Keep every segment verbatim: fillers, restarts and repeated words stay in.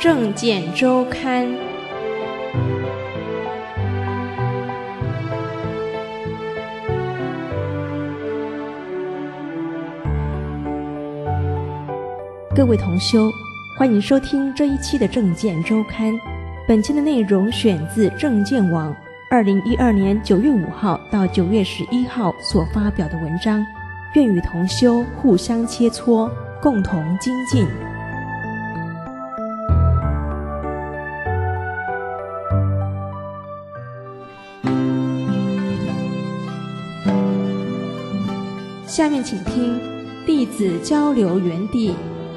政见周刊》。各位同修，欢迎收听这一期的政见周刊。本期的内容选自政见网二零一二年九月五号到九月十一号所发表的文章，愿与同修互相切磋，共同精进。下面请听弟子交流园地。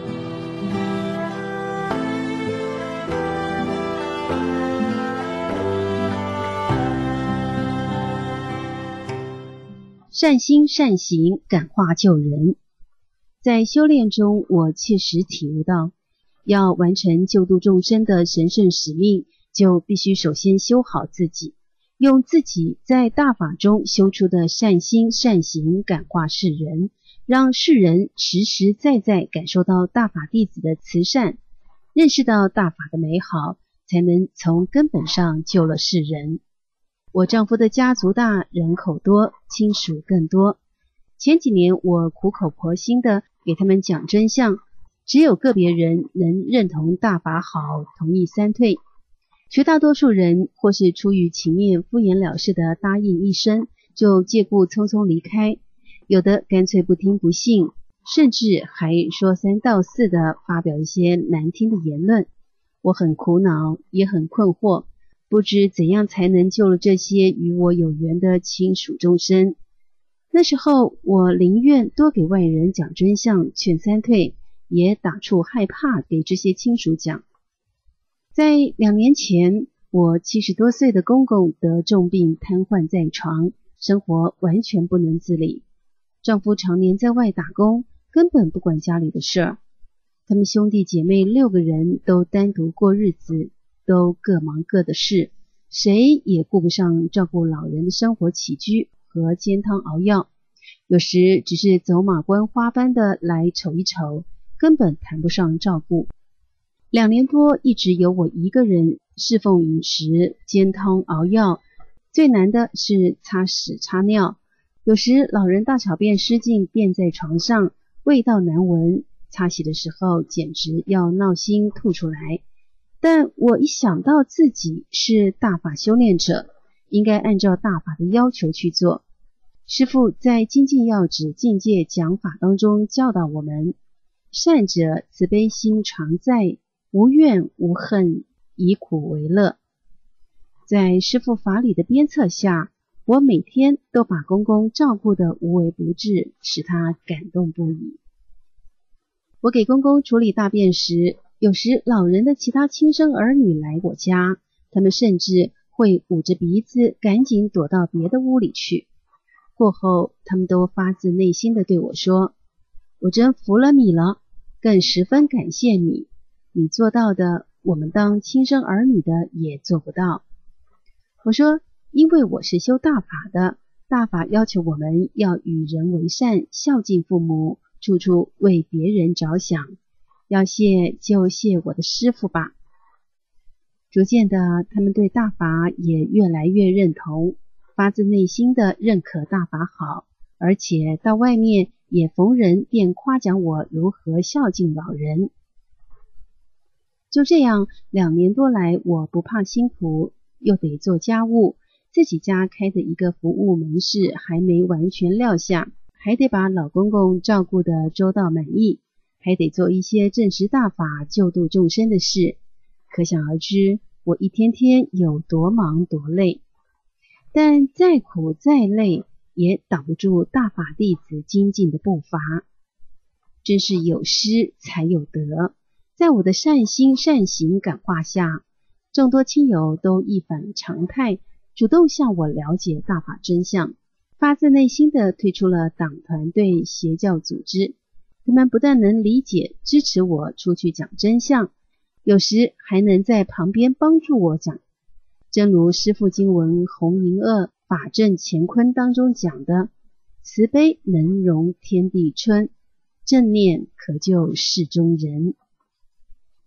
善心善行，感化救人。在修炼中，我切实体悟到，要完成救度众生的神圣使命，就必须首先修好自己，用自己在大法中修出的善心善行感化世人，让世人实实在在感受到大法弟子的慈善，认识到大法的美好，才能从根本上救了世人。我丈夫的家族大，人口多，亲属更多。前几年我苦口婆心的给他们讲真相，只有个别人能认同大法好，同意三退。绝大多数人或是出于情面敷衍了事的答应一声，就借故匆匆离开，有的干脆不听不信，甚至还说三道四的发表一些难听的言论。我很苦恼，也很困惑，不知怎样才能救了这些与我有缘的亲属众生。那时候我宁愿多给外人讲真相，劝三退，也打怵害怕给这些亲属讲。在两年前，我七十多岁的公公得重病，瘫痪在床，生活完全不能自理。丈夫常年在外打工，根本不管家里的事儿。他们兄弟姐妹六个人都单独过日子，都各忙各的事，谁也顾不上照顾老人的生活起居和煎汤熬药，有时只是走马观花般的来瞅一瞅，根本谈不上照顾。两年多一直由我一个人侍奉饮食、煎汤熬药，最难的是擦屎擦尿。有时老人大小便失禁便在床上，味道难闻，擦洗的时候简直要闹心吐出来。但我一想到自己是大法修炼者，应该按照大法的要求去做。师父在精进要旨境界讲法当中教导我们，善者慈悲心常在，无怨无恨，以苦为乐。在师父法理的鞭策下，我每天都把公公照顾得无微不至，使他感动不已。我给公公处理大便时，有时老人的其他亲生儿女来我家，他们甚至会捂着鼻子赶紧躲到别的屋里去。过后他们都发自内心地对我说，我真服了你了，更十分感谢你，你做到的我们当亲生儿女的也做不到。我说，因为我是修大法的，大法要求我们要与人为善，孝敬父母，处处为别人着想，要谢就谢我的师父吧。逐渐的，他们对大法也越来越认同，发自内心的认可大法好，而且到外面也逢人便夸奖我如何孝敬老人。就这样，两年多来，我不怕辛苦，又得做家务，自己家开的一个服务门市还没完全撂下，还得把老公公照顾得周到满意，还得做一些证实大法救度众生的事，可想而知我一天天有多忙多累。但再苦再累也挡不住大法弟子精进的步伐。真是有失才有得，在我的善心善行感化下，众多亲友都一反常态，主动向我了解大法真相，发自内心地退出了党团队邪教组织。他们不但能理解支持我出去讲真相，有时还能在旁边帮助我讲。正如师父经文弘迎二法正乾坤当中讲的，慈悲能容天地春，正念可救世中人。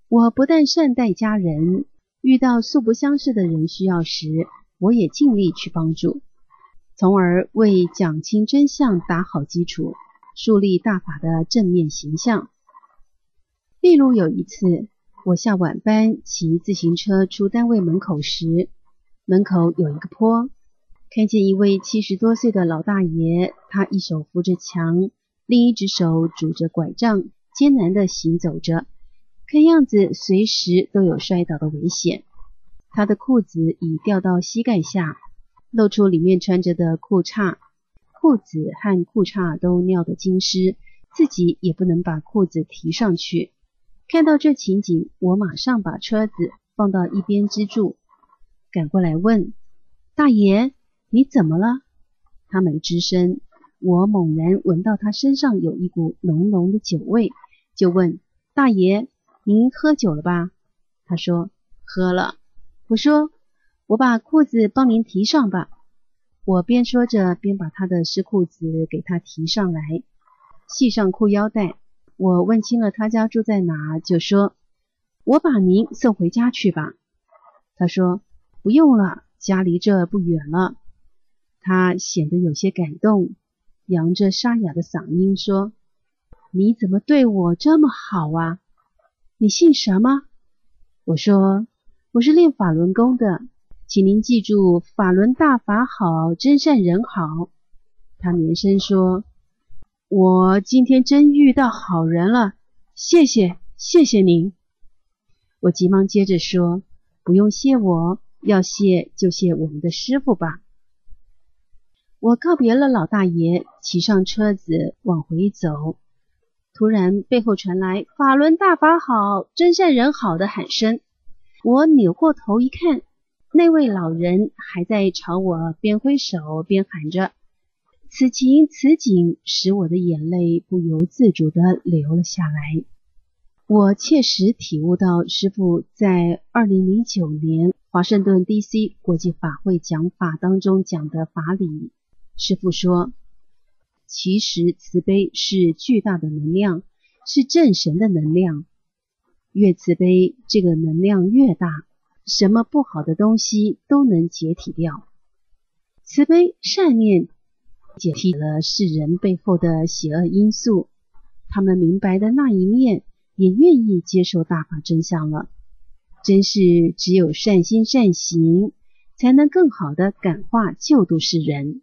我不但善待家人，遇到素不相识的人需要时，我也尽力去帮助，从而为讲清真相打好基础，树立大法的正面形象。例如有一次，我下晚班骑自行车出单位门口时，门口有一个坡，看见一位七十多岁的老大爷，他一手扶着墙，另一只手拄着拐杖，艰难地行走着，看样子随时都有摔倒的危险。他的裤子已掉到膝盖下，露出里面穿着的裤衩，裤子和裤衩都尿得浸湿，自己也不能把裤子提上去。看到这情景，我马上把车子放到一边支住，赶过来问：大爷，你怎么了？他没吱声。我猛然闻到他身上有一股浓浓的酒味，就问：大爷，您喝酒了吧？他说：喝了。我说：我把裤子帮您提上吧。我边说着边把他的湿裤子给他提上来，系上裤腰带。我问清了他家住在哪，就说：我把您送回家去吧。他说：不用了，家离这不远了。他显得有些感动，扬着沙哑的嗓音说：你怎么对我这么好啊？你姓什么？我说：我是练法轮功的，请您记住，法轮大法好，真善人好。他连声说：我今天真遇到好人了，谢谢谢谢您。我急忙接着说：不用谢我，要谢就谢我们的师父吧。我告别了老大爷，骑上车子往回走，突然背后传来法轮大法好，真善人好的喊声。我扭过头一看，那位老人还在朝我边挥手边喊着。此情此景使我的眼泪不由自主地流了下来。我切实体悟到师父在二零零九年华盛顿 D C 国际法会讲法当中讲的法理。师父说，其实慈悲是巨大的能量，是正神的能量，越慈悲这个能量越大，什么不好的东西都能解体掉。慈悲善念解体了世人背后的邪恶因素，他们明白的那一面也愿意接受大法真相了。真是只有善心善行，才能更好的感化救度世人。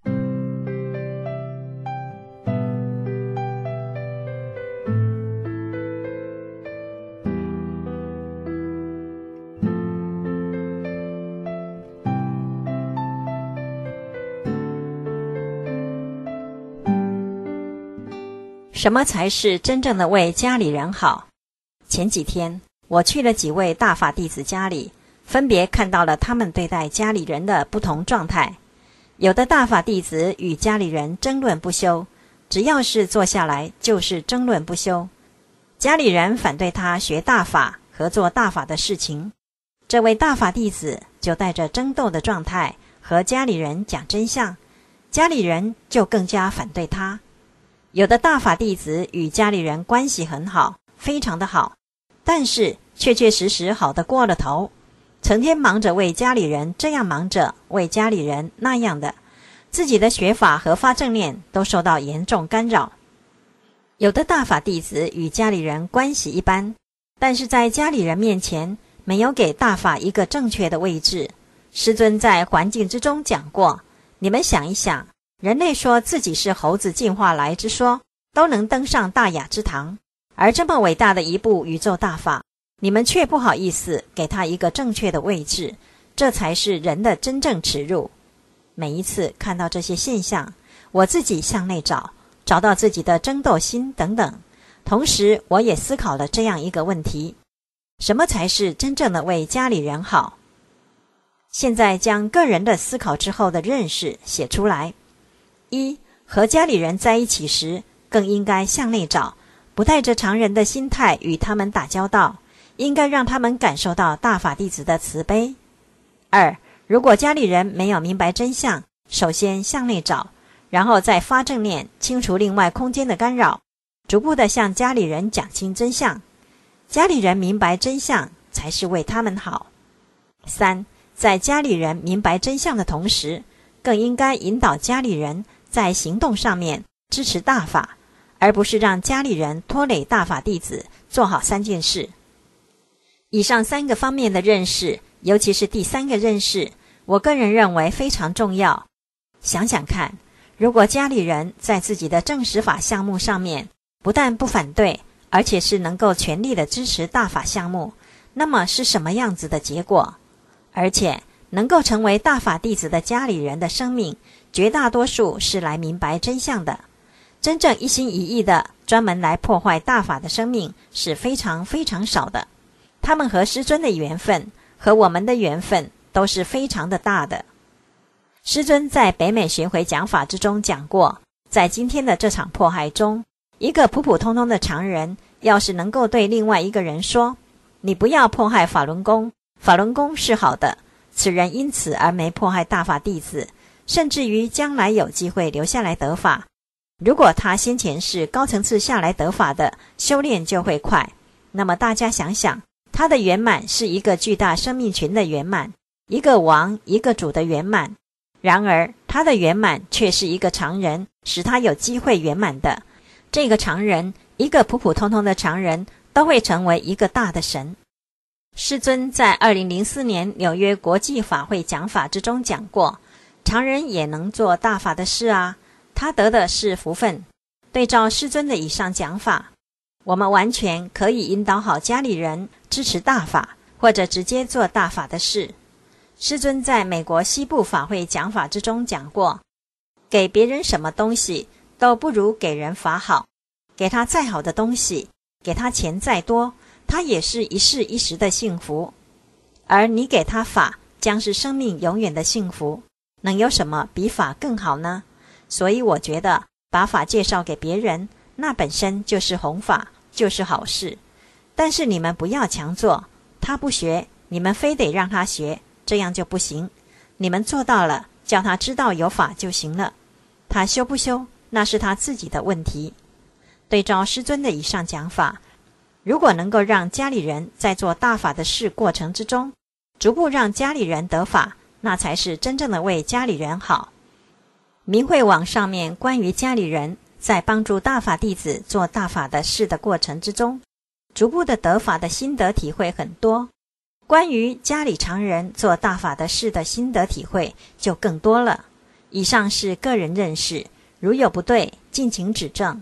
什么才是真正的为家里人好？前几天我去了几位大法弟子家里，分别看到了他们对待家里人的不同状态。有的大法弟子与家里人争论不休，只要是坐下来就是争论不休。家里人反对他学大法和做大法的事情，这位大法弟子就带着争斗的状态和家里人讲真相，家里人就更加反对他。有的大法弟子与家里人关系很好，非常的好，但是确确实实好得过了头，成天忙着为家里人这样忙着，为家里人那样的，自己的学法和发正念都受到严重干扰。有的大法弟子与家里人关系一般，但是在家里人面前没有给大法一个正确的位置。师尊在环境之中讲过，你们想一想，人类说自己是猴子进化来之说，都能登上大雅之堂，而这么伟大的一部宇宙大法，你们却不好意思给他一个正确的位置，这才是人的真正耻辱。每一次看到这些现象，我自己向内找，找到自己的争斗心等等，同时我也思考了这样一个问题：什么才是真正的为家里人好？现在将个人的思考之后的认识写出来。一、和家里人在一起时，更应该向内找，不带着常人的心态与他们打交道，应该让他们感受到大法弟子的慈悲。二、如果家里人没有明白真相，首先向内找，然后再发正念，清除另外空间的干扰，逐步地向家里人讲清真相。 家里人明白真相才是为他们好。三，在家里人明白真相的同时，更应该引导家里人在行动上面支持大法，而不是让家里人拖累大法弟子做好三件事。以上三个方面的认识，尤其是第三个认识，我个人认为非常重要。想想看，如果家里人在自己的正实法项目上面不但不反对，而且是能够全力的支持大法项目，那么是什么样子的结果？而且能够成为大法弟子的家里人的生命，绝大多数是来明白真相的。真正一心一意的专门来破坏大法的生命是非常非常少的。他们和师尊的缘分和我们的缘分都是非常的大的。师尊在北美巡回讲法之中讲过，在今天的这场迫害中，一个普普通通的常人要是能够对另外一个人说，你不要迫害法轮功，法轮功是好的，此人因此而没迫害大法弟子，甚至于将来有机会留下来得法。如果他先前是高层次下来得法的，修炼就会快。那么大家想想，他的圆满是一个巨大生命群的圆满，一个王一个主的圆满。然而他的圆满却是一个常人使他有机会圆满的。这个常人，一个普普通通的常人，都会成为一个大的神。师尊在二零零四年纽约国际法会讲法之中讲过，常人也能做大法的事啊，他得的是福分。对照师尊的以上讲法，我们完全可以引导好家里人支持大法，或者直接做大法的事。师尊在美国西部法会讲法之中讲过，给别人什么东西都不如给人法好，给他再好的东西，给他钱再多，他也是一世一时的幸福，而你给他法，将是生命永远的幸福，能有什么比法更好呢？所以我觉得把法介绍给别人，那本身就是弘法，就是好事。但是你们不要强做，他不学，你们非得让他学，这样就不行。你们做到了，叫他知道有法就行了，他修不修，那是他自己的问题。对照师尊的以上讲法，如果能够让家里人在做大法的事过程之中，逐步让家里人得法，那才是真正的为家里人好。明慧网上面关于家里人在帮助大法弟子做大法的事的过程之中，逐步的得法的心得体会很多，关于家里常人做大法的事的心得体会就更多了。以上是个人认识，如有不对，敬请指正。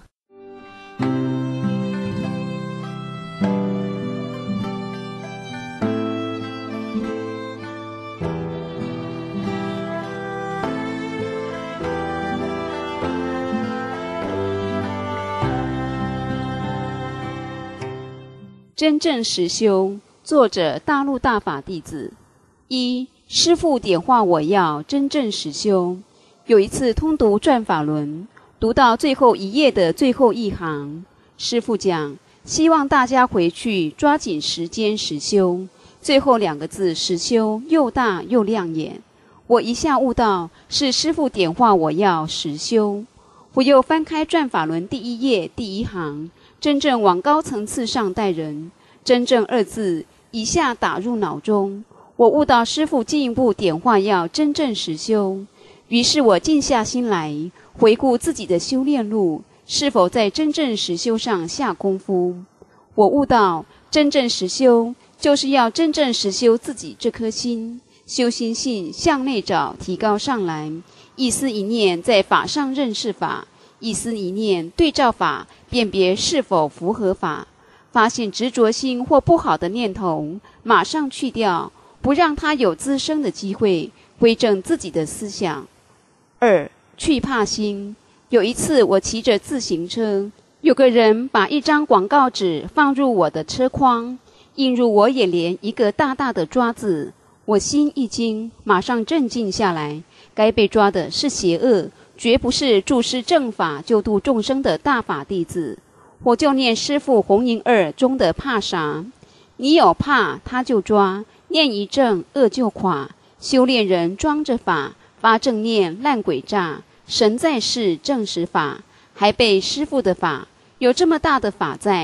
真正实修，作者大陆大法弟子。一、师父点化我要真正实修。有一次通读转法轮，读到最后一页的最后一行，师父讲，希望大家回去抓紧时间实修。最后两个字实修又大又亮眼，我一下悟到是师父点化我要实修。我又翻开转法轮第一页第一行，真正往高层次上带人，真正二字一下打入脑中，我悟到师父进一步点化要真正实修。于是我静下心来，回顾自己的修炼路，是否在真正实修上下功夫。我悟到真正实修就是要真正实修自己这颗心，修心性向内找，提高上来，一思一念在法上认识法，一思一念对照法，辨别是否符合法，发现执着心或不好的念头，马上去掉，不让它有滋生的机会，归正自己的思想。二、去怕心。有一次我骑着自行车，有个人把一张广告纸放入我的车筐，映入我眼帘一个大大的抓字，我心一惊，马上镇静下来，该被抓的是邪恶，绝不是注释正法救度众生的大法弟子。我就念师父弘淫二中的怕啥，你有怕他就抓，念一正恶就垮，修炼人装着法，发正念烂鬼诈，神在世正实法，还背师父的法，有这么大的法在，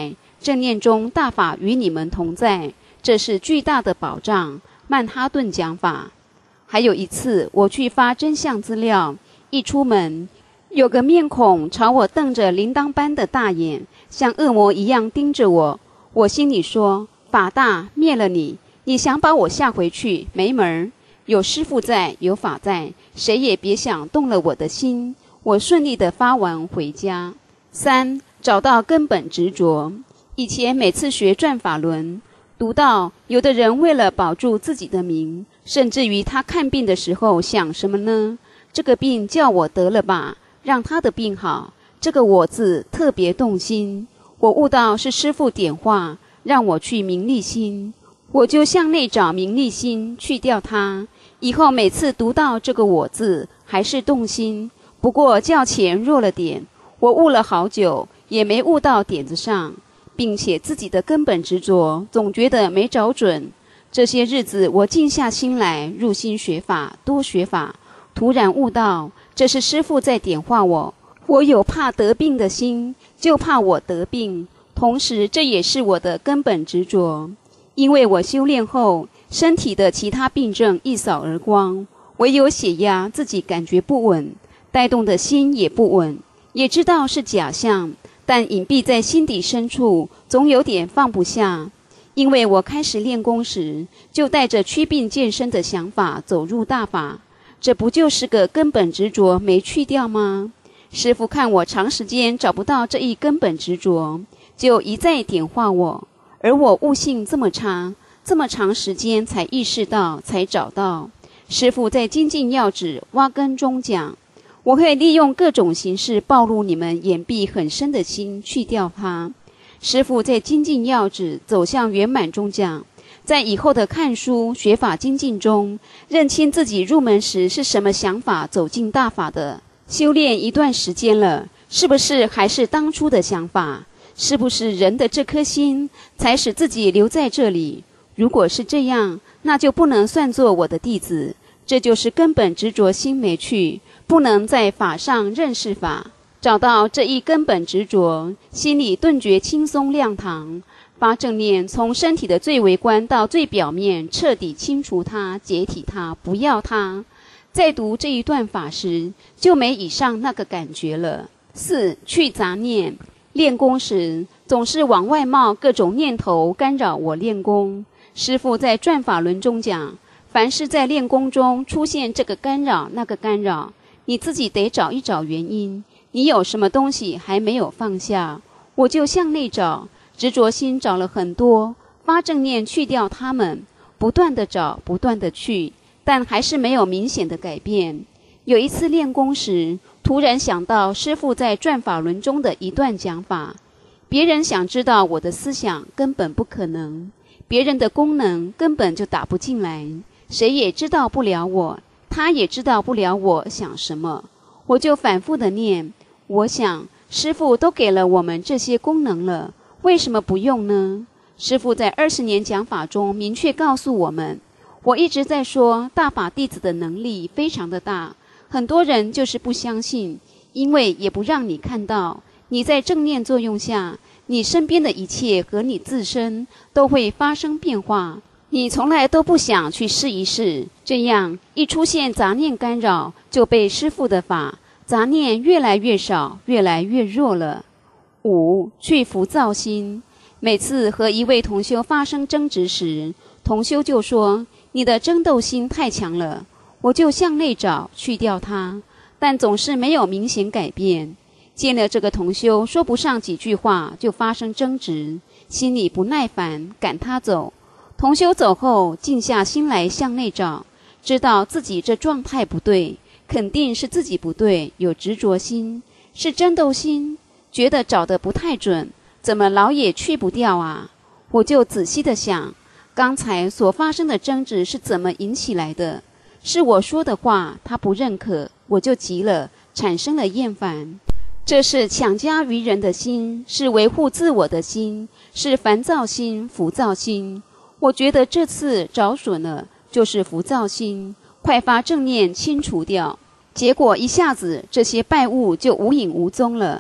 正念中大法与你们同在，这是巨大的保障。曼哈顿讲法。还有一次我去发真相资料，一出门有个面孔朝我瞪着铃铛般的大眼，像恶魔一样盯着我。我心里说，法大灭了你，你想把我吓回去没门儿。有师父在，有法在，谁也别想动了我的心。我顺利地发完回家。三，找到根本执着。以前每次学转法轮，读到有的人为了保住自己的名，甚至于他看病的时候想什么呢？这个病叫我得了吧，让他的病好。这个我字特别动心，我悟到是师父点化，让我去名利心，我就向内找名利心，去掉它。以后每次读到这个我字还是动心，不过较前弱了点。我悟了好久也没悟到点子上，并且自己的根本执着总觉得没找准。这些日子我静下心来，入心学法，多学法，突然悟到这是师父在点化我。我有怕得病的心，就怕我得病，同时这也是我的根本执着。因为我修炼后，身体的其他病症一扫而光，唯有血压自己感觉不稳，带动的心也不稳，也知道是假象，但隐蔽在心底深处，总有点放不下。因为我开始练功时，就带着祛病健身的想法走入大法，这不就是个根本执着没去掉吗？师父看我长时间找不到这一根本执着，就一再点化我，而我悟性这么差，这么长时间才意识到，才找到。师父在精进要旨挖根中讲，我会利用各种形式暴露你们掩蔽很深的心，去掉它。师父在精进要旨走向圆满中讲，在以后的看书学法精进中，认清自己入门时是什么想法走进大法的。修炼一段时间了，是不是还是当初的想法？是不是人的这颗心才使自己留在这里？如果是这样，那就不能算作我的弟子，这就是根本执着心没去，不能在法上认识法。找到这一根本执着，心里顿觉轻松亮堂，发正念，从身体的最微观到最表面，彻底清除它，解体它，不要它。在读这一段法时，就没以上那个感觉了。四，去杂念。练功时总是往外冒各种念头干扰我练功。师父在转法轮中讲，凡是在练功中出现这个干扰那个干扰，你自己得找一找原因，你有什么东西还没有放下。我就向内找，执着心找了很多，发正念去掉它们，不断的找，不断的去，但还是没有明显的改变。有一次练功时，突然想到师父在转法轮中的一段讲法，别人想知道我的思想根本不可能，别人的功能根本就打不进来，谁也知道不了我，他也知道不了我想什么。我就反复的念，我想师父都给了我们这些功能了，为什么不用呢？师父在二十年讲法中明确告诉我们，我一直在说大法弟子的能力非常的大，很多人就是不相信，因为也不让你看到，你在正念作用下，你身边的一切和你自身都会发生变化，你从来都不想去试一试，这样一出现杂念干扰，就被师父的法，杂念越来越少，越来越弱了。五，去浮躁心。每次和一位同修发生争执时，同修就说，你的争斗心太强了，我就向内找，去掉它，但总是没有明显改变。见了这个同修，说不上几句话就发生争执，心里不耐烦，赶他走。同修走后，静下心来向内找，知道自己这状态不对，肯定是自己不对，有执着心，是争斗心，觉得找得不太准，怎么老也去不掉啊？我就仔细的想，刚才所发生的争执是怎么引起来的？是我说的话他不认可，我就急了，产生了厌烦。这是强加于人的心，是维护自我的心，是烦躁心、浮躁心。我觉得这次找准了，就是浮躁心，快发正念清除掉。结果一下子这些败物就无影无踪了。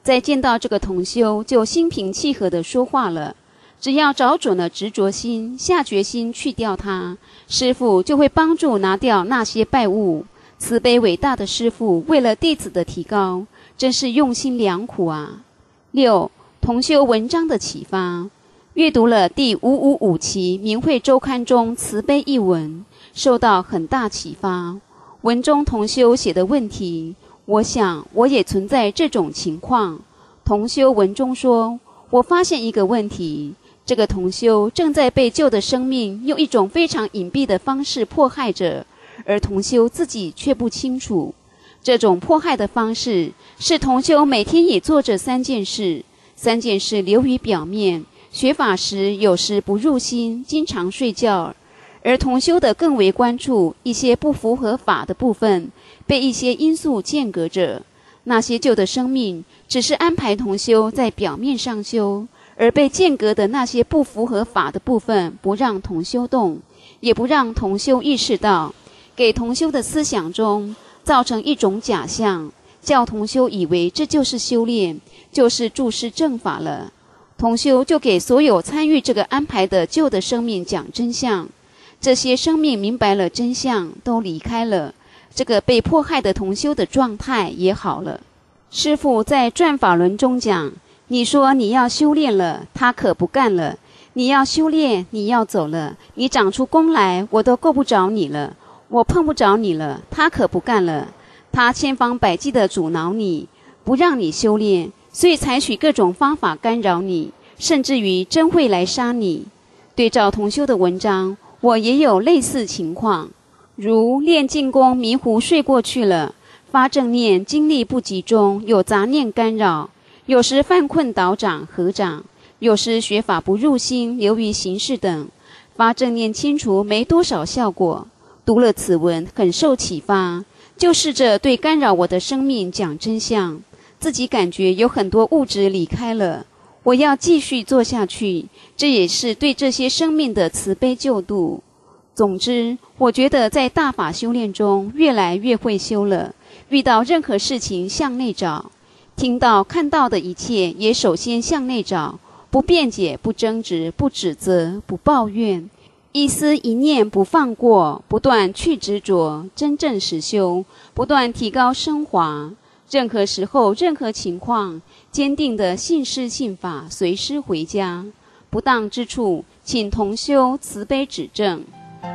再见到这个同修，就心平气和地说话了。只要找准了执着心，下决心去掉它，师父就会帮助拿掉那些败物。慈悲伟大的师父为了弟子的提高，真是用心良苦啊。六、同修文章的启发。阅读了第五五五期明慧周刊中慈悲一文，受到很大启发。文中同修写的问题，我想我也存在这种情况。同修文中说，我发现一个问题，这个同修正在被旧的生命用一种非常隐蔽的方式迫害着，而同修自己却不清楚。这种迫害的方式是同修每天也做着三件事，三件事流于表面，学法时有时不入心，经常睡觉。而同修的更为关注一些不符合法的部分，被一些因素间隔着。那些旧的生命只是安排同修在表面上修，而被间隔的那些不符合法的部分不让同修动，也不让同修意识到，给同修的思想中造成一种假象，叫同修以为这就是修炼，就是注释正法了。同修就给所有参与这个安排的旧的生命讲真相，这些生命明白了真相，都离开了，这个被迫害的同修的状态也好了。师父在转法轮中讲，你说你要修炼了，他可不干了。你要修炼，你要走了，你长出功来，我都够不着你了，我碰不着你了，他可不干了。他千方百计地阻挠你，不让你修炼，所以采取各种方法干扰你，甚至于真会来杀你。对照同修的文章，我也有类似情况，如练静功迷糊睡过去了，发正念精力不集中，有杂念干扰，有时犯困倒掌合掌，有时学法不入心，流于形式等，发正念清除没多少效果。读了此文很受启发，就试着对干扰我的生命讲真相，自己感觉有很多物质离开了，我要继续做下去，这也是对这些生命的慈悲救度。总之，我觉得在大法修炼中越来越会修了，遇到任何事情向内找，听到看到的一切也首先向内找，不辩解，不争执，不指责，不抱怨，一思一念不放过，不断去执着，真正实修，不断提高升华。任何时候任何情况，坚定的信师信法，随师回家。不当之处，请同修慈悲指正。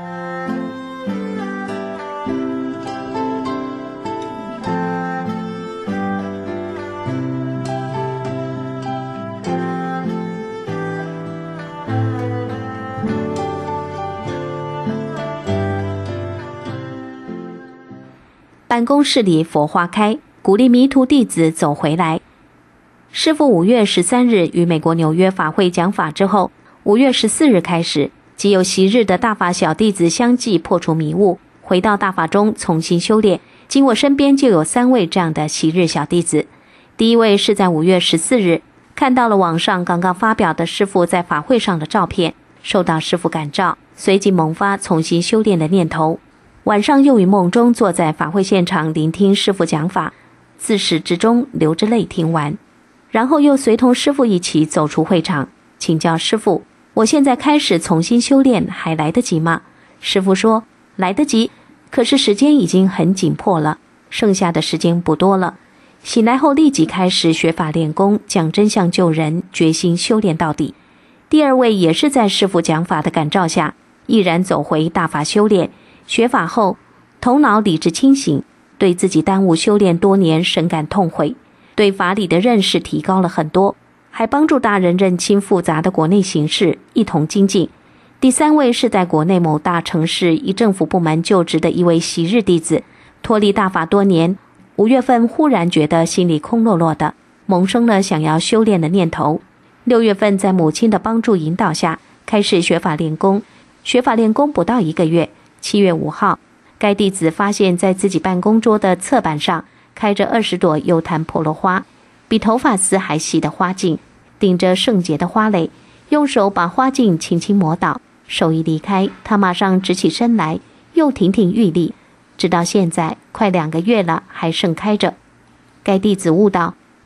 办公室里佛花开，鼓励迷途弟子走回来。师父五月十三日于美国纽约法会讲法之后，五月十四日开始，即有昔日的大法小弟子相继破除迷雾，回到大法中重新修炼。经我身边就有三位这样的昔日小弟子。第一位是在五月十四日看到了网上刚刚发表的师父在法会上的照片，受到师父感召，随即萌发重新修炼的念头。晚上又于梦中坐在法会现场聆听师父讲法，自始至终流着泪听完，然后又随同师父一起走出会场，请教师父，我现在开始重新修炼还来得及吗？师父说来得及，可是时间已经很紧迫了，剩下的时间不多了。醒来后立即开始学法练功，讲真相救人，决心修炼到底。第二位也是在师父讲法的感召下，毅然走回大法修炼。学法后，头脑理智清醒，对自己耽误修炼多年深感痛悔，对法理的认识提高了很多，还帮助大人认清复杂的国内形势，一同精进。第三位是在国内某大城市一政府部门就职的一位昔日弟子，脱离大法多年，五月份忽然觉得心里空落落的，萌生了想要修炼的念头。六月份在母亲的帮助引导下，开始学法练功。学法练功不到一个月，七月五号，该弟子发现在自己办公桌的侧板上开着二十朵幽檀婆罗花，比头发丝还细的花茎，顶着圣洁的花蕾，用手把花茎轻轻磨倒，手一离开，他马上直起身来，又亭亭玉立，直到现在快两个月了还盛开着。该弟子悟道，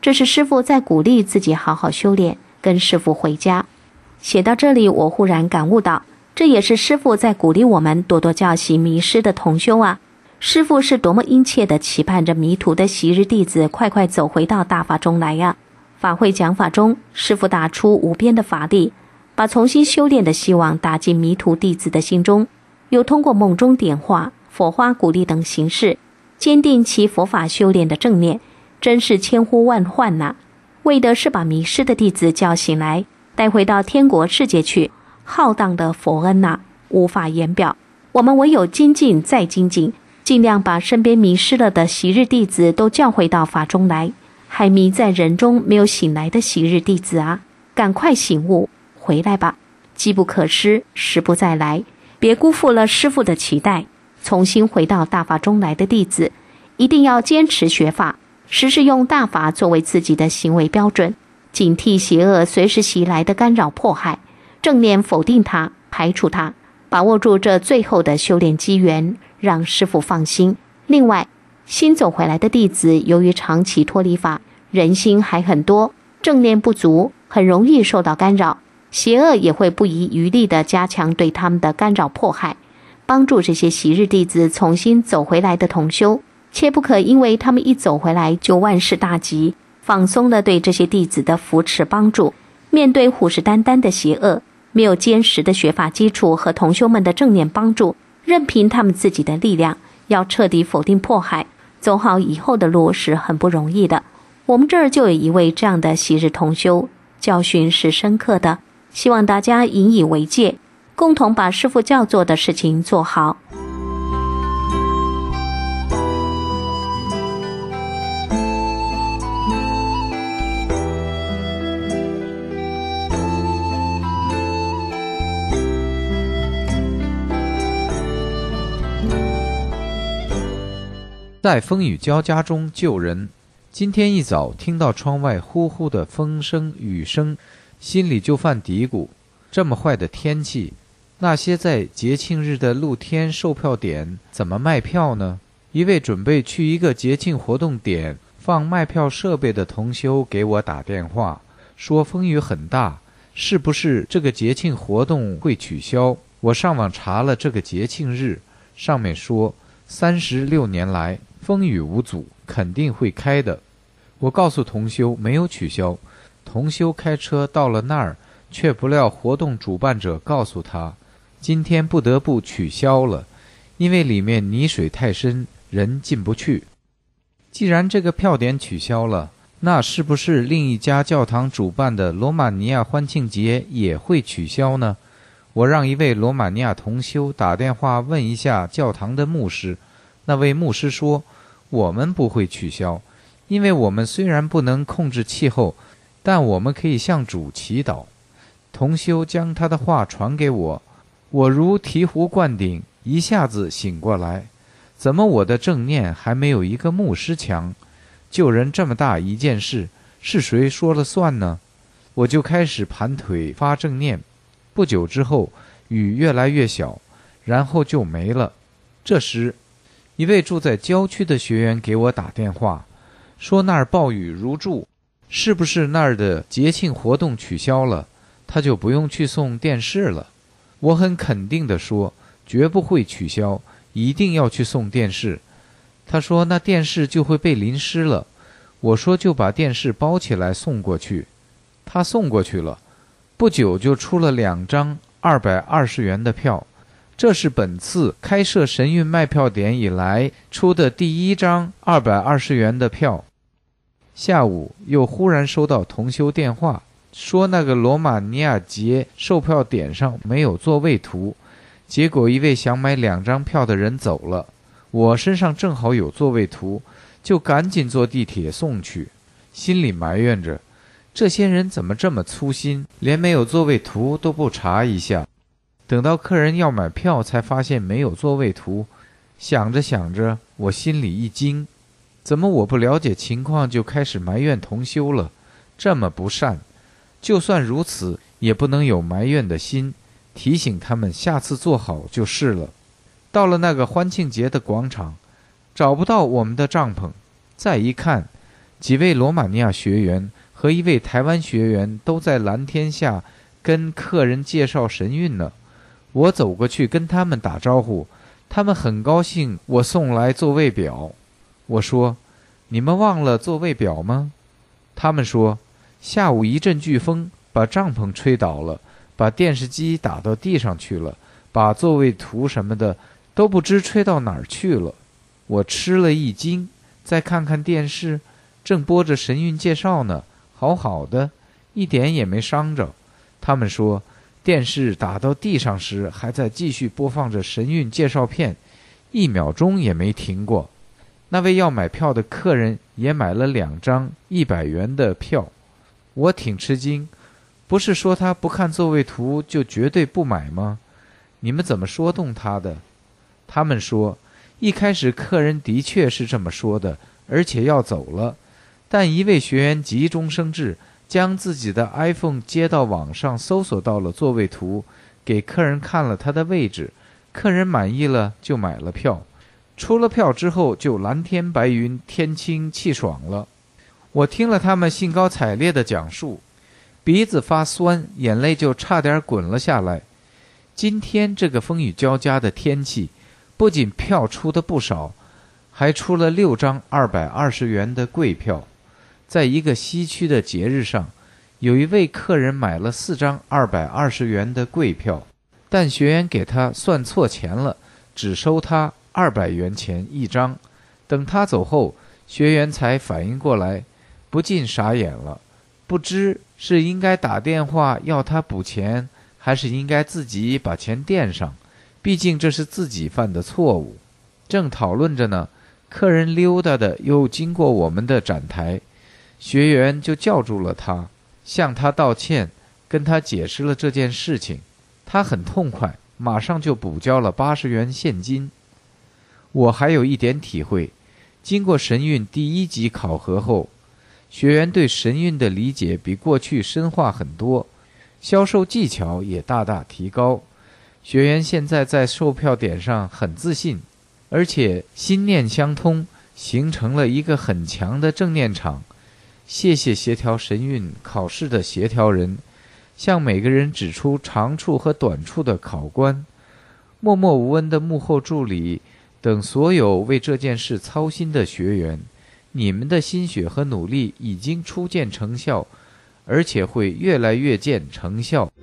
这是师父在鼓励自己好好修炼，跟师父回家。写到这里，我忽然感悟到，这也是师父在鼓励我们多多教习迷失的同修啊。师父是多么殷切地期盼着迷途的昔日弟子快快走回到大法中来呀、啊！法会讲法中，师父打出无边的法力，把重新修炼的希望打进迷途弟子的心中，又通过梦中点化、佛花鼓励等形式，坚定其佛法修炼的正念，真是千呼万唤呐、啊！为的是把迷失的弟子叫醒来，带回到天国世界去。浩荡的佛恩呐、啊，无法言表。我们唯有精进再精进，尽量把身边迷失了的昔日弟子都叫回到法中来。还迷在人中没有醒来的昔日弟子啊，赶快醒悟，回来吧！机不可失，时不再来，别辜负了师父的期待。重新回到大法中来的弟子，一定要坚持学法，时时用大法作为自己的行为标准，警惕邪恶随时袭来的干扰迫害，正念否定它，排除它，把握住这最后的修炼机缘，让师父放心。另外，新走回来的弟子，由于长期脱离法，人心还很多，正念不足，很容易受到干扰，邪恶也会不遗余力地加强对他们的干扰迫害。帮助这些昔日弟子重新走回来的同修，切不可因为他们一走回来就万事大吉，放松了对这些弟子的扶持帮助。面对虎视眈眈的邪恶，没有坚实的学法基础和同修们的正念帮助，任凭他们自己的力量，要彻底否定迫害，走好以后的路是很不容易的。我们这儿就有一位这样的昔日同修，教训是深刻的，希望大家引以为戒，共同把师父教做的事情做好。 在风雨交加中救人。今天一早听到窗外呼呼的风声雨声，心里就犯嘀咕，这么坏的天气，那些在节庆日的露天售票点怎么卖票呢？一位准备去一个节庆活动点放卖票设备的同修给我打电话，说风雨很大，是不是这个节庆活动会取消？我上网查了这个节庆日，上面说三十六年来风雨无阻，肯定会开的。我告诉同修没有取消，同修开车到了那儿，却不料活动主办者告诉他，今天不得不取消了，因为里面泥水太深，人进不去。既然这个票点取消了，那是不是另一家教堂主办的罗马尼亚欢庆节也会取消呢？我让一位罗马尼亚同修打电话问一下教堂的牧师，那位牧师说，我们不会取消，因为我们虽然不能控制气候，但我们可以向主祈祷。同修将他的话传给我，我如醍醐灌顶，一下子醒过来，怎么我的正念还没有一个牧师强？救人这么大一件事，是谁说了算呢？我就开始盘腿发正念，不久之后雨越来越小，然后就没了。这时一位住在郊区的学员给我打电话，说那儿暴雨如注，是不是那儿的节庆活动取消了，他就不用去送电视了？我很肯定地说，绝不会取消，一定要去送电视。他说那电视就会被淋湿了。我说就把电视包起来送过去。他送过去了，不久就出了两张二百二十元的票，这是本次开设神韵卖票点以来出的第一张二百二十元的票。下午又忽然收到同修电话，说那个罗马尼亚节售票点上没有座位图，结果一位想买两张票的人走了，我身上正好有座位图，就赶紧坐地铁送去，心里埋怨着，这些人怎么这么粗心，连没有座位图都不查一下。等到客人要买票才发现没有座位图，想着想着我心里一惊，怎么我不了解情况就开始埋怨同修了，这么不善。就算如此也不能有埋怨的心，提醒他们下次做好就是了。到了那个欢庆节的广场，找不到我们的帐篷，再一看， 几位罗马尼亚学员和一位台湾学员都在蓝天下跟客人介绍神韵呢。我走过去跟他们打招呼，他们很高兴我送来座位表。我说，你们忘了座位表吗？他们说，下午一阵飓风把帐篷吹倒了，把电视机打到地上去了，把座位图什么的都不知吹到哪儿去了。我吃了一惊，再看看电视，正播着神韵介绍呢，好好的，一点也没伤着。他们说，电视打到地上时还在继续播放着神韵介绍片，一秒钟也没停过。那位要买票的客人也买了两张一百元的票。我挺吃惊，不是说他不看座位图就绝对不买吗？你们怎么说动他的？他们说，一开始客人的确是这么说的，而且要走了，但一位学员急中生智，将自己的 iPhone 接到网上搜索到了座位图，给客人看了他的位置，客人满意了就买了票。出了票之后就蓝天白云，天清气爽了。我听了他们兴高采烈的讲述，鼻子发酸，眼泪就差点滚了下来。今天这个风雨交加的天气，不仅票出的不少，还出了六张二百二十元的贵票。在一个西区的节日上，有一位客人买了四张二百二十元的贵票，但学员给他算错钱了，只收他二百元钱一张。等他走后，学员才反应过来，不禁傻眼了，不知是应该打电话要他补钱，还是应该自己把钱垫上，毕竟这是自己犯的错误。正讨论着呢，客人溜达的又经过我们的展台，学员就叫住了他，向他道歉，跟他解释了这件事情。他很痛快，马上就补交了八十元现金。我还有一点体会，经过神韵第一级考核后，学员对神韵的理解比过去深化很多，销售技巧也大大提高。学员现在在售票点上很自信，而且心念相通，形成了一个很强的正念场。谢谢协调神韵考试的协调人，向每个人指出长处和短处的考官，默默无闻的幕后助理等所有为这件事操心的学员，你们的心血和努力已经初见成效，而且会越来越见成效。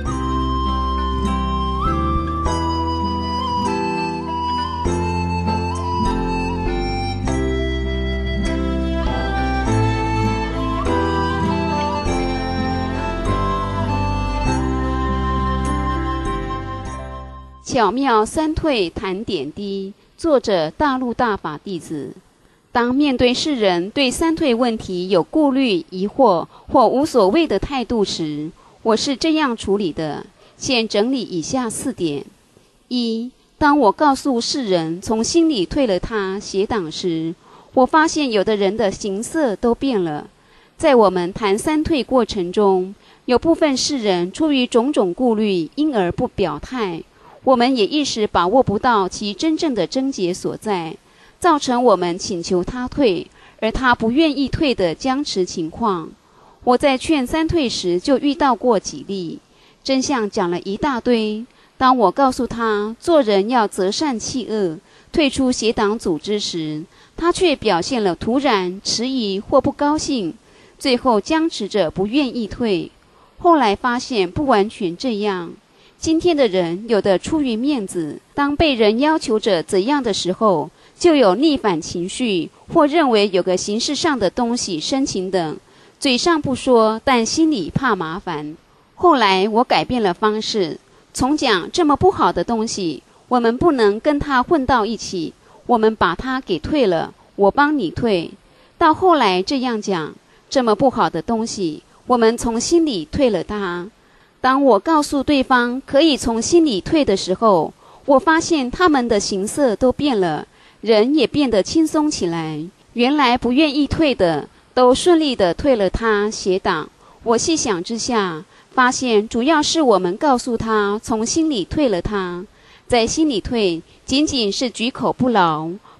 巧妙三退谈点滴，作者大陆大法弟子。当面对世人对三退问题有顾虑、疑惑或无所谓的态度时，我是这样处理的。现整理以下四点：一、当我告诉世人从心里退了他邪党时，我发现有的人的形色都变了。在我们谈三退过程中，有部分世人出于种种顾虑，因而不表态。我们也一时把握不到其真正的症结所在，造成我们请求他退，而他不愿意退的僵持情况。我在劝三退时就遇到过几例，真相讲了一大堆。当我告诉他做人要择善弃恶，退出邪党组织时，他却表现了突然、迟疑或不高兴，最后僵持着不愿意退。后来发现不完全这样。今天的人有的出于面子，当被人要求着怎样的时候，就有逆反情绪，或认为有个形式上的东西申请等，嘴上不说，但心里怕麻烦。后来我改变了方式，从讲这么不好的东西，我们不能跟他混到一起，我们把他给退了，我帮你退。到后来这样讲，这么不好的东西，我们从心里退了他。当我告诉对方可以从心里退的时候，我发现他们的形色都变了，人也变得轻松起来。原来不愿意退的，都顺利地退了他邪党。我细想之下，发现主要是我们告诉他从心里退了他。在心里退，仅仅是举口不劳，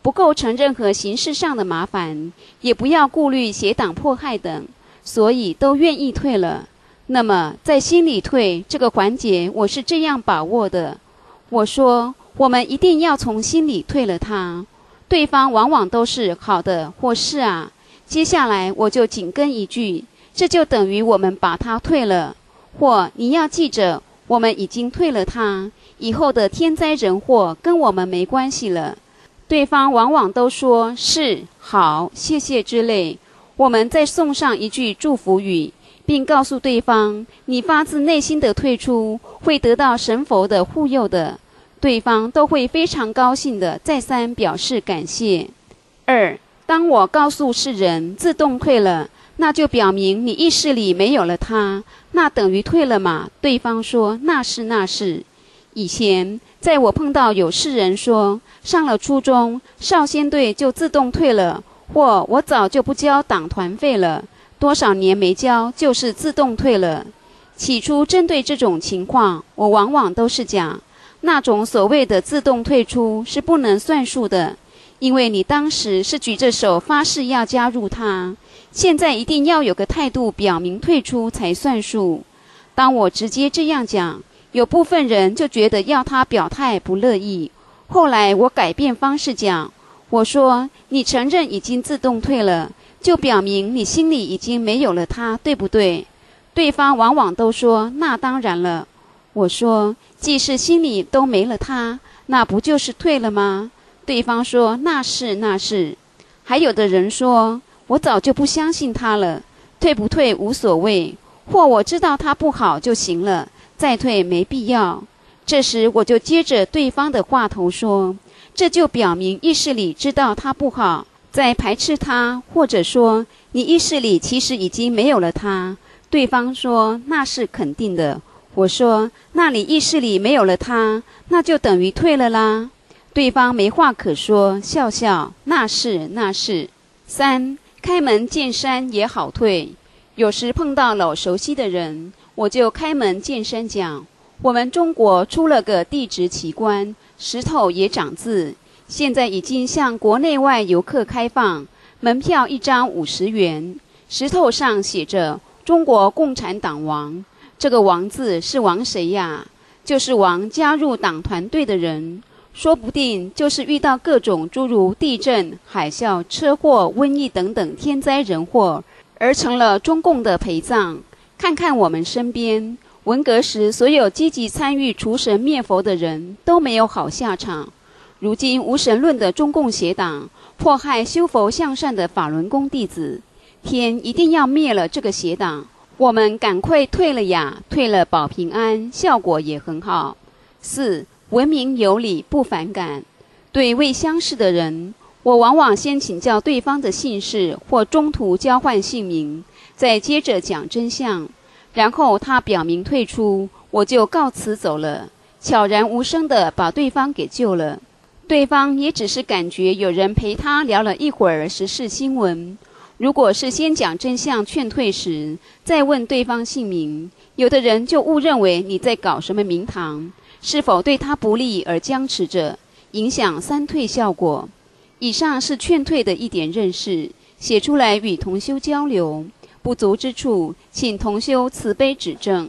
不构成任何形式上的麻烦，也不要顾虑邪党迫害等，所以都愿意退了。那么在心里退这个环节，我是这样把握的。我说我们一定要从心里退了他，对方往往都是好的或是啊，接下来我就紧跟一句，这就等于我们把他退了，或你要记着我们已经退了他，以后的天灾人祸跟我们没关系了。对方往往都说是好谢谢之类，我们再送上一句祝福语，并告诉对方你发自内心的退出会得到神佛的护佑的，对方都会非常高兴的再三表示感谢。二，当我告诉世人自动退了，那就表明你意识里没有了他，那等于退了嘛？对方说那是那是。以前在我碰到有世人说上了初中少先队就自动退了，或我早就不交党团费了，多少年没交就是自动退了。起初针对这种情况，我往往都是讲那种所谓的自动退出是不能算数的，因为你当时是举着手发誓要加入他，现在一定要有个态度表明退出才算数。当我直接这样讲，有部分人就觉得要他表态不乐意，后来我改变方式讲，我说你承认已经自动退了，就表明你心里已经没有了他，对不对？对方往往都说那当然了。我说既是心里都没了他，那不就是退了吗？对方说那是那是。还有的人说我早就不相信他了，退不退无所谓，或我知道他不好就行了，再退没必要。这时我就接着对方的话头说，这就表明意识里知道他不好，在排斥他，或者说你意识里其实已经没有了他。对方说那是肯定的。我说那你意识里没有了他，那就等于退了啦。对方没话可说，笑笑那是那是。三，开门见山也好退。有时碰到老熟悉的人，我就开门见山讲，我们中国出了个地质奇观，石头也长字，现在已经向国内外游客开放，门票一张五十元，石头上写着中国共产党王，这个王字是王谁呀？就是王加入党团队的人，说不定就是遇到各种诸如地震、海啸、车祸、瘟疫等等天灾人祸，而成了中共的陪葬。看看我们身边，文革时所有积极参与除神灭佛的人都没有好下场。如今无神论的中共邪党迫害修佛向善的法轮功弟子，天一定要灭了这个邪党，我们赶快退了呀，退了保平安，效果也很好。四，文明有礼不反感。对未相识的人，我往往先请教对方的姓氏，或中途交换姓名，再接着讲真相，然后他表明退出，我就告辞走了，悄然无声地把对方给救了。对方也只是感觉有人陪他聊了一会儿时事新闻。如果是先讲真相劝退时，再问对方姓名，有的人就误认为你在搞什么名堂，是否对他不利而僵持着，影响三退效果。以上是劝退的一点认识，写出来与同修交流，不足之处请同修慈悲指正。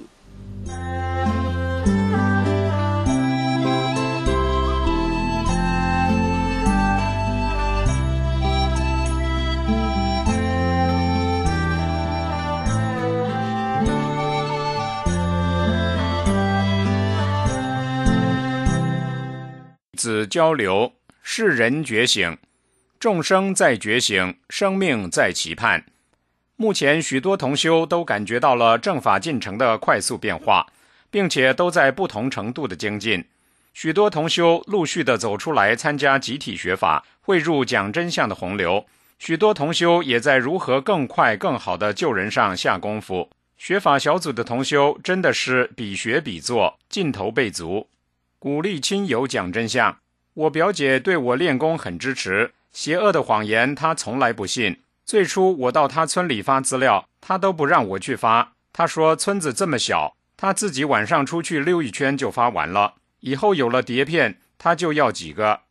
子交流，世人觉醒，众生在觉醒，生命在期盼。目前许多同修都感觉到了正法进程的快速变化，并且都在不同程度的精进。许多同修陆续地走出来参加集体学法，汇入讲真相的洪流。许多同修也在如何更快更好的救人上下功夫。学法小组的同修真的是比学比做，劲头倍足。鼓励亲友讲真相。我表姐对我练功很支持，邪恶的谎言她从来不信。最初我到她村里发资料，她都不让我去发。她说村子这么小，她自己晚上出去溜一圈就发完了，以后有了碟片她就要几个。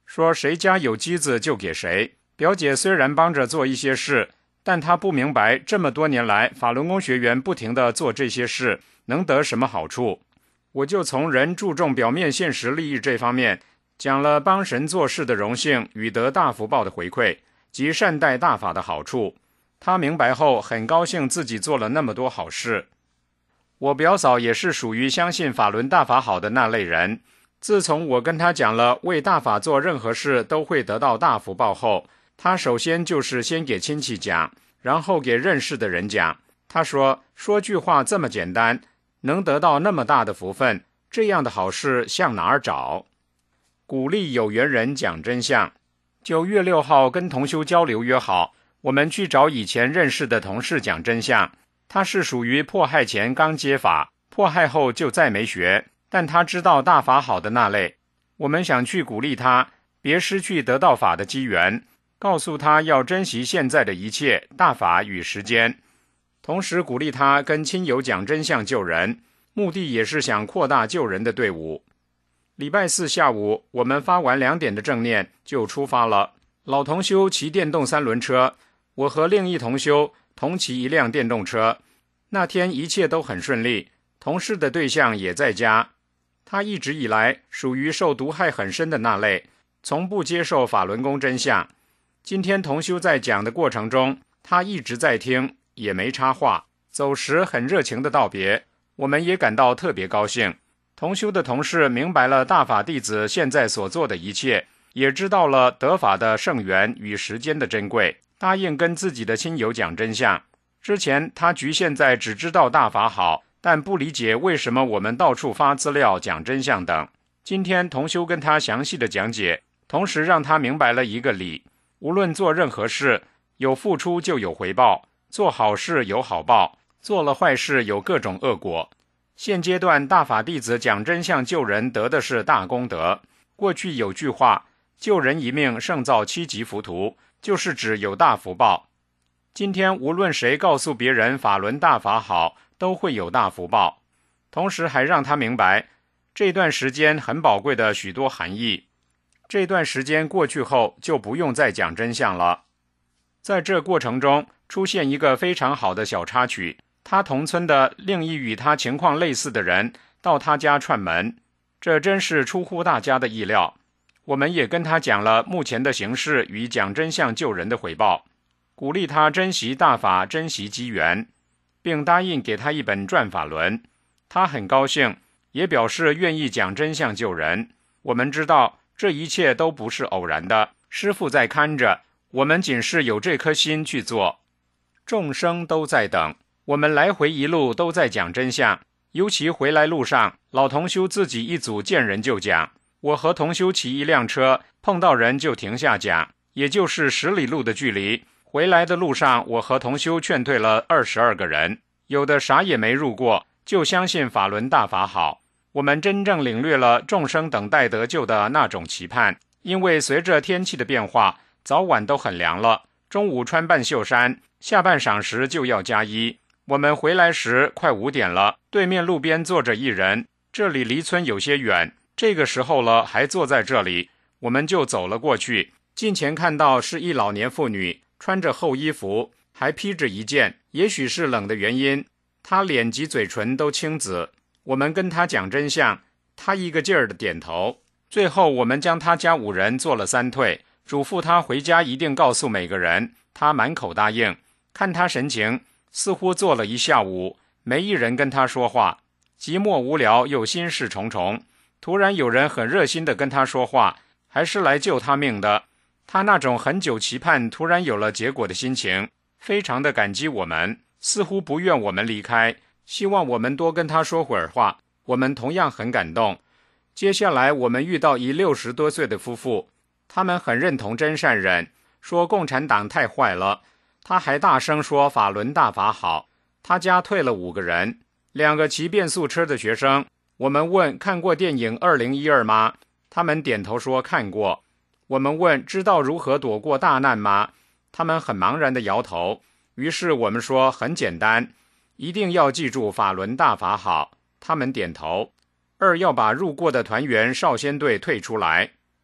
说谁家有机子就给谁。表姐虽然帮着做一些事，但她不明白这么多年来法轮功学员不停地做这些事能得什么好处。我就从人注重表面现实利益这方面讲了帮神做事的荣幸与得大福报的回馈及善待大法的好处。她明白后很高兴自己做了那么多好事。我表嫂也是属于相信法轮大法好的那类人，自从我跟她讲了为大法做任何事都会得到大福报后，她首先就是先给亲戚讲，然后给认识的人讲。她说，说句话这么简单，能得到那么大的福分，这样的好事向哪儿找？鼓励有缘人讲真相。九月六号跟同修交流约好，我们去找以前认识的同事讲真相。他是属于迫害前刚接法，迫害后就再没学，但他知道大法好的那类。我们想去鼓励他，别失去得到法的机缘，告诉他要珍惜现在的一切大法与时间，同时鼓励他跟亲友讲真相救人，目的也是想扩大救人的队伍。礼拜四下午，我们发完两点的正念就出发了。老同修骑电动三轮车，我和另一同修同骑一辆电动车。那天一切都很顺利，同事的对象也在家。他一直以来属于受毒害很深的那类，从不接受法轮功真相。今天同修在讲的过程中，他一直在听，也没插话，走时很热情的道别，我们也感到特别高兴。同修的同事明白了大法弟子现在所做的一切，也知道了得法的圣缘与时间的珍贵，答应跟自己的亲友讲真相。之前他局限在只知道大法好，但不理解为什么我们到处发资料讲真相等。今天同修跟他详细的讲解，同时让他明白了一个理，无论做任何事，有付出就有回报，做好事有好报，做了坏事有各种恶果。现阶段大法弟子讲真相救人得的是大功德。过去有句话，救人一命胜造七级浮屠，就是指有大福报。今天无论谁告诉别人法轮大法好，都会有大福报，同时还让他明白这段时间很宝贵的许多含义。这段时间过去后就不用再讲真相了。在这过程中出现一个非常好的小插曲，他同村的另一与他情况类似的人到他家串门，这真是出乎大家的意料。我们也跟他讲了目前的形势与讲真相救人的回报，鼓励他珍惜大法，珍惜机缘，并答应给他一本转法轮。他很高兴，也表示愿意讲真相救人。我们知道这一切都不是偶然的，师父在看着，我们仅是有这颗心去做。众生都在等，我们来回一路都在讲真相，尤其回来路上，老同修自己一组见人就讲，我和同修骑一辆车，碰到人就停下讲，也就是十里路的距离。回来的路上，我和同修劝退了二十二个人，有的啥也没入过，就相信法轮大法好。我们真正领略了众生等待得救的那种期盼，因为随着天气的变化，早晚都很凉了，中午穿半袖衫，下半晌时就要加衣。我们回来时快五点了，对面路边坐着一人，这里离村有些远，这个时候了还坐在这里，我们就走了过去。近前看到是一老年妇女，穿着厚衣服，还披着一件，也许是冷的原因，她脸及嘴唇都青紫。我们跟她讲真相，她一个劲儿的点头。最后我们将她家五人做了三退，嘱咐她回家一定告诉每个人，她满口答应。看她神情，似乎坐了一下午，没一人跟她说话，寂寞无聊又心事重重。突然有人很热心地跟她说话，还是来救她命的。她那种很久期盼突然有了结果的心情，非常的感激我们，似乎不愿我们离开，希望我们多跟她说会儿话。我们同样很感动。接下来我们遇到一六十多岁的夫妇，他们很认同真善忍，说共产党太坏了。他还大声说法轮大法好。他家退了五个人，两个骑变速车的学生。我们问看过电影二零一二吗？他们点头说看过。我们问知道如何躲过大难吗？他们很茫然地摇头。于是我们说很简单，一定要记住法轮大法好。他们点头。二要把入过的团员少先队退出来。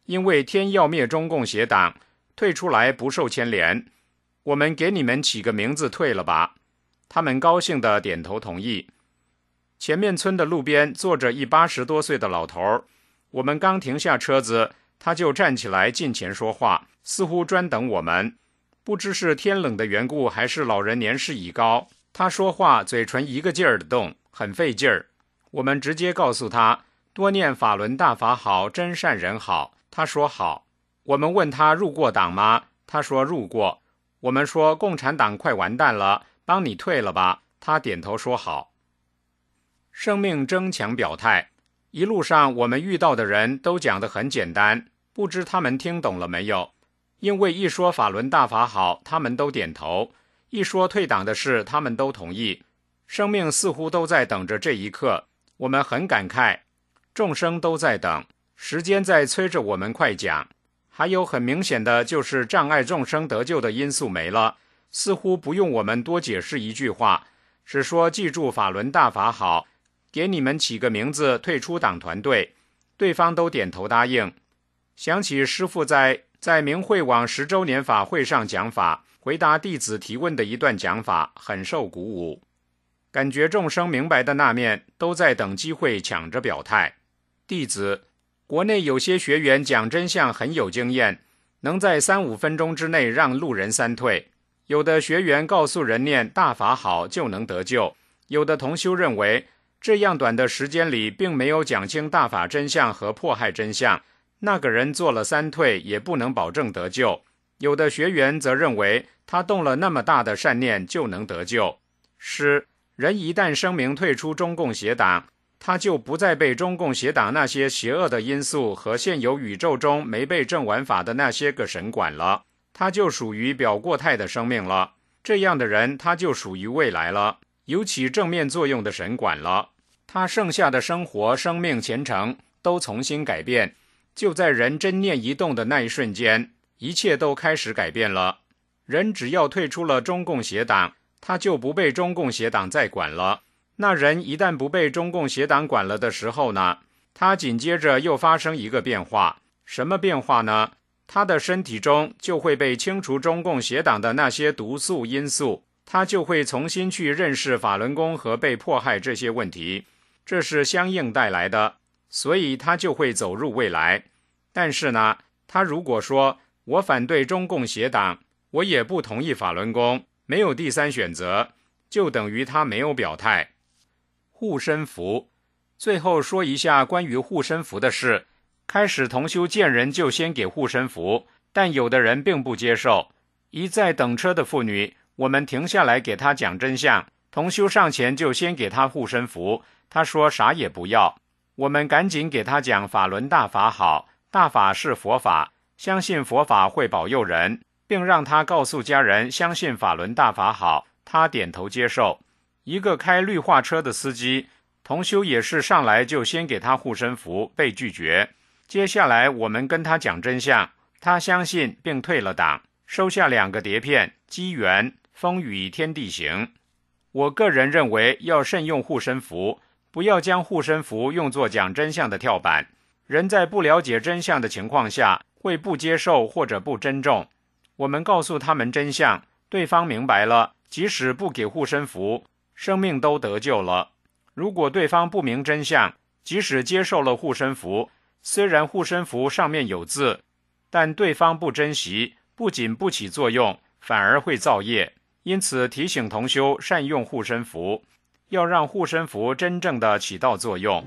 因为天要灭中共邪党，退出来不受牵连，我们给你们起个名字退了吧。他们高兴地点头同意。前面村的路边坐着一八十多岁的老头，我们刚停下车子，他就站起来近前说话，似乎专等我们。不知是天冷的缘故，还是老人年事已高，他说话嘴唇一个劲儿的动，很费劲儿。我们直接告诉他，多念法轮大法好，真善人好。他说好。我们问他入过党吗？他说入过。我们说共产党快完蛋了，帮你退了吧。他点头说好。生命争强表态，一路上我们遇到的人都讲得很简单，不知他们听懂了没有？因为一说法轮大法好，他们都点头；一说退党的事，他们都同意。生命似乎都在等着这一刻，我们很感慨，众生都在等，时间在催着我们快讲。还有很明显的就是障碍众生得救的因素没了，似乎不用我们多解释一句话，只说记住法轮大法好，给你们起个名字，退出党团队，对方都点头答应。想起师父在在明慧网十周年法会上讲法，回答弟子提问的一段讲法，很受鼓舞。感觉众生明白的那面都在等机会抢着表态。弟子，国内有些学员讲真相很有经验，能在三五分钟之内让路人三退。有的学员告诉人念大法好就能得救，有的同修认为这样短的时间里并没有讲清大法真相和迫害真相，那个人做了三退也不能保证得救。有的学员则认为他动了那么大的善念就能得救。师，人一旦声明退出中共邪党，他就不再被中共邪党那些邪恶的因素和现有宇宙中没被证完法的那些个神管了，他就属于表过态的生命了。这样的人他就属于未来了，有起正面作用的神管了。他剩下的生活、生命、前程都重新改变，就在人真念一动的那一瞬间，一切都开始改变了。人只要退出了中共邪党，他就不被中共邪党再管了。那人一旦不被中共邪党管了的时候呢，他紧接着又发生一个变化。什么变化呢？他的身体中就会被清除中共邪党的那些毒素因素，他就会重新去认识法轮功和被迫害这些问题，这是相应带来的，所以他就会走入未来。但是呢，他如果说我反对中共邪党，我也不同意法轮功，没有第三选择，就等于他没有表态。护身符，最后说一下关于护身符的事。开始同修见人就先给护身符，但有的人并不接受。一在等车的妇女，我们停下来给她讲真相，同修上前就先给她护身符，她说啥也不要。我们赶紧给她讲法轮大法好，大法是佛法，相信佛法会保佑人，并让她告诉家人相信法轮大法好，她点头接受。一个开绿化车的司机，同修也是上来就先给他护身符，被拒绝。接下来我们跟他讲真相，他相信并退了党，收下两个碟片，机缘、风雨天地行。我个人认为要慎用护身符，不要将护身符用作讲真相的跳板。人在不了解真相的情况下，会不接受或者不珍重。我们告诉他们真相，对方明白了，即使不给护身符，生命都得救了。如果对方不明真相，即使接受了护身符，虽然护身符上面有字，但对方不珍惜，不仅不起作用，反而会造业。因此提醒同修善用护身符，要让护身符真正的起到作用。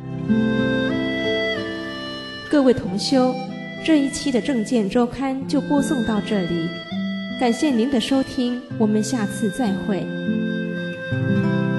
各位同修，这一期的正见周刊就播送到这里，感谢您的收听，我们下次再会。